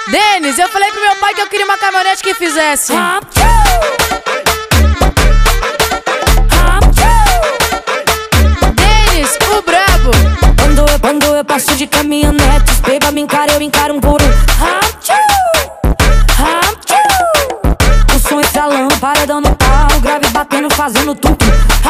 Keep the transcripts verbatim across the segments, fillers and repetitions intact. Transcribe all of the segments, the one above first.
Denis, eu falei pro meu pai que eu queria uma caminhonete que fizesse Denis, o brabo. Quando eu, quando eu passo de caminhonete, os peba me encara, eu encaro um por um. O som estralando, paredão no pau, grave batendo, fazendo tudo.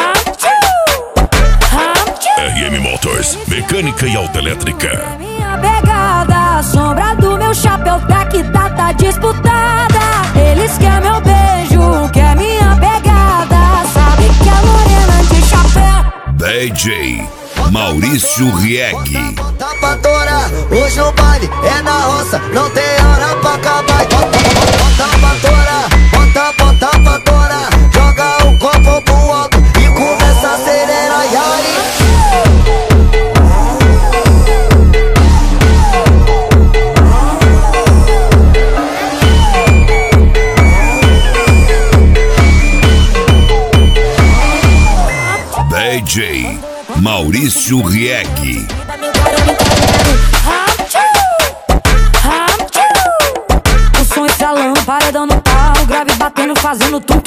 R M Motors, mecânica e autoelétrica. Minha pegada, a sombra do meu chapéu tá que tá, tá disputada. Eles querem meu beijo, quer minha pegada. Sabe que é morena de chapéu. D J Maurício Rieg. Bota pra torar, hoje o baile é na roça, não tem hora pra acabar. Bota pra torar, bota, bota pra torar. Joga o copo pro alto e começa a acelerar. E aí? D J Maurício Rieg. O som estralando, paredão no pau, grave batendo, fazendo tudo.